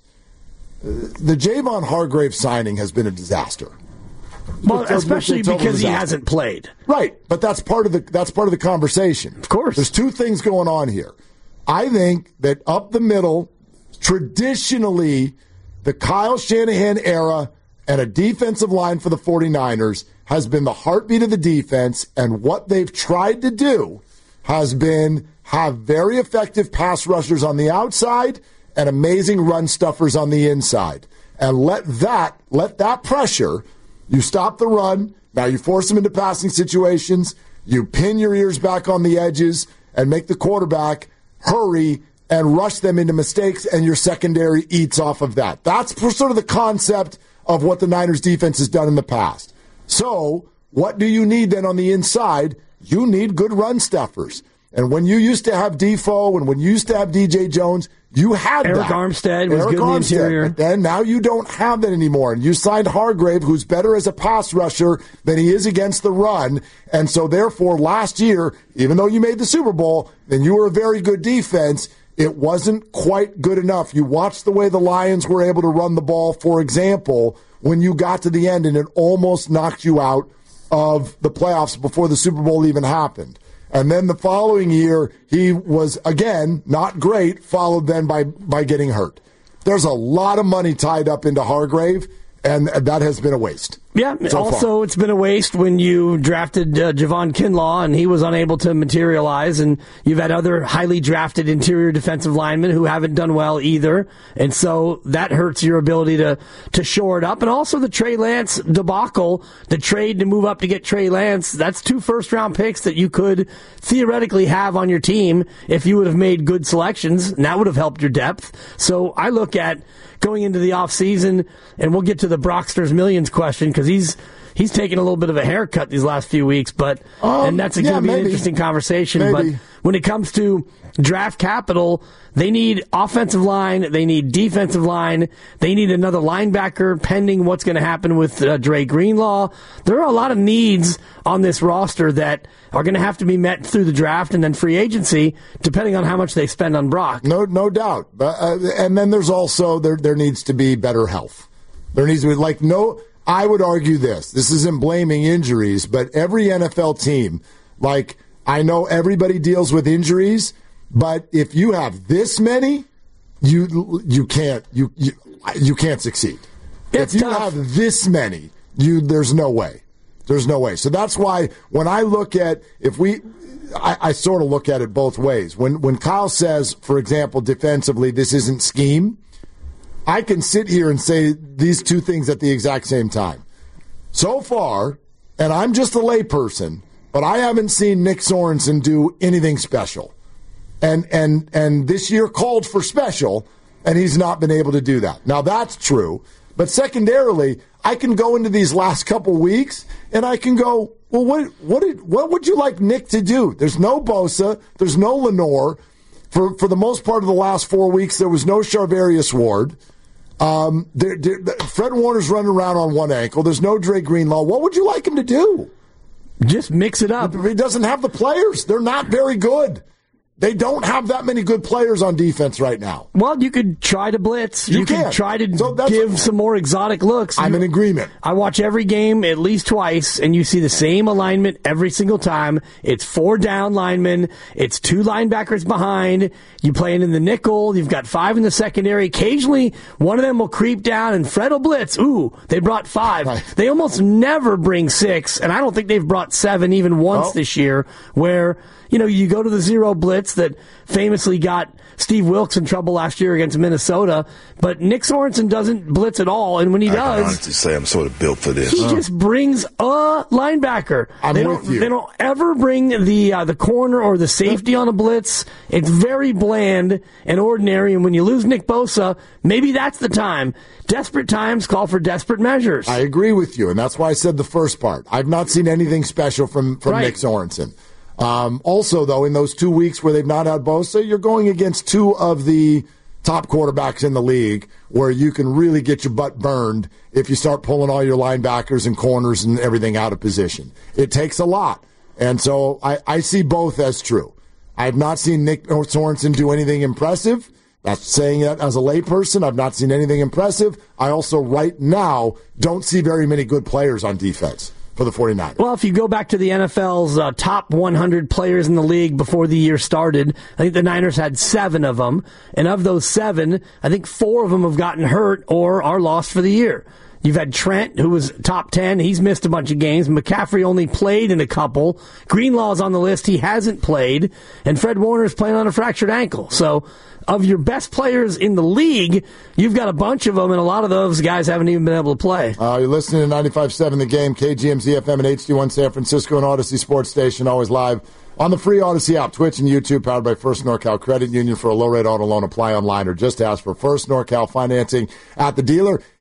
The Javon Hargrave signing has been a disaster. Well, especially because he hasn't played. Right, but that's part of the that's part of the conversation. Of course. There's two things going on here. I think that up the middle, traditionally, the Kyle Shanahan era and a defensive line for the 49ers has been the heartbeat of the defense, and what they've tried to do has been have very effective pass rushers on the outside and amazing run stuffers on the inside. And let that let that pressure. You stop the run. Now you force them into passing situations. You pin your ears back on the edges and make the quarterback hurry and rush them into mistakes, and your secondary eats off of that. That's sort of the concept of what the Niners defense has done in the past. So what do you need then on the inside? You need good run stuffers. And when you used to have Defoe and when you used to have D J Jones, you had Eric that. Armstead was Eric good in the Armstead, interior. But then now you don't have that anymore. And you signed Hargrave, who's better as a pass rusher than he is against the run. And so therefore last year, even though you made the Super Bowl, and you were a very good defense, it wasn't quite good enough. You watched the way the Lions were able to run the ball, for example, when you got to the end, and it almost knocked you out of the playoffs before the Super Bowl even happened. And then the following year, he was, again, not great, followed then by, by getting hurt. There's a lot of money tied up into Hargrave, and that has been a waste. Yeah, so also far. It's been a waste when you drafted uh, Javon Kinlaw and he was unable to materialize, and you've had other highly drafted interior defensive linemen who haven't done well either, and so that hurts your ability to, to shore it up. And also the Trey Lance debacle, the trade to move up to get Trey Lance, that's two first-round picks that you could theoretically have on your team if you would have made good selections, and that would have helped your depth. So I look at going into the offseason, and we'll get to the Brocksters Millions question because he's he's taken a little bit of a haircut these last few weeks, but um, and that's yeah, going to be maybe. an interesting conversation. Maybe. But when it comes to draft capital, they need offensive line, they need defensive line, they need another linebacker pending what's going to happen with uh, Dre Greenlaw. There are a lot of needs on this roster that are going to have to be met through the draft and then free agency, depending on how much they spend on Brock. No, no doubt. But, uh, and then there's also, there there needs to be better health. There needs to be, like, no, I would argue this. This isn't blaming injuries, but every N F L team, like, I know everybody deals with injuries, but if you have this many, you you can't you you, you can't succeed. It's if you tough. have this many, you there's no way. There's no way. So that's why when I look at if we I, I sort of look at it both ways. When when Kyle says, for example, defensively, this isn't scheme, I can sit here and say these two things at the exact same time. So far, and I'm just a layperson, but I haven't seen Nick Sorensen do anything special. And and and this year called for special, and he's not been able to do that. Now, that's true. But secondarily, I can go into these last couple weeks, and I can go, well, what what did, what would you like Nick to do? There's no Bosa. There's no Lenore. For, for the most part of the last four weeks, there was no Charvarius Ward. Um, there, there, Fred Warner's running around on one ankle. There's no Dre Greenlaw. What would you like him to do? Just mix it up. He doesn't have the players. They're not very good. They don't have that many good players on defense right now. Well, you could try to blitz. You, you can could try to so give some more exotic looks. I'm you, in agreement. I watch every game at least twice, and you see the same alignment every single time. It's four down linemen. It's two linebackers behind. You playing in the nickel. You've got five in the secondary. Occasionally, one of them will creep down, and Fred will blitz. Ooh, they brought five. Right. They almost never bring six, and I don't think they've brought seven even once oh. this year, where, you know, you go to the zero blitz. blitz that famously got Steve Wilkes in trouble last year against Minnesota. But Nick Sorensen doesn't blitz at all, and when he I does, can honestly say I'm sort of built for this. he just brings a linebacker. I'm they with don't, you. They don't ever bring the uh, the corner or the safety on a blitz. It's very bland and ordinary. And when you lose Nick Bosa, maybe that's the time. Desperate times call for desperate measures. I agree with you, and that's why I said the first part. I've not seen anything special from, from Right. Nick Sorensen. Um, also, though, in those two weeks where they've not had Bosa, you're going against two of the top quarterbacks in the league where you can really get your butt burned if you start pulling all your linebackers and corners and everything out of position. It takes a lot. And so I, I see both as true. I have not seen Nick Sorensen do anything impressive. That's saying that as a layperson. I've not seen anything impressive. I also, right now, don't see very many good players on defense for the 49ers. Well, if you go back to the N F L's uh, top one hundred players in the league before the year started, I think the Niners had seven of them. And of those seven, I think four of them have gotten hurt or are lost for the year. You've had Trent, who was top ten. He's missed a bunch of games. McCaffrey only played in a couple. Greenlaw's on the list. He hasn't played. And Fred Warner's playing on a fractured ankle. So of your best players in the league, you've got a bunch of them, and a lot of those guys haven't even been able to play. Uh, you're listening to ninety-five point seven The Game, K G M Z F M and H D one San Francisco and Odyssey Sports Station, always live on the free Odyssey app, Twitch and YouTube, powered by First NorCal Credit Union. For a low-rate auto loan, apply online or just ask for First NorCal financing at the dealer.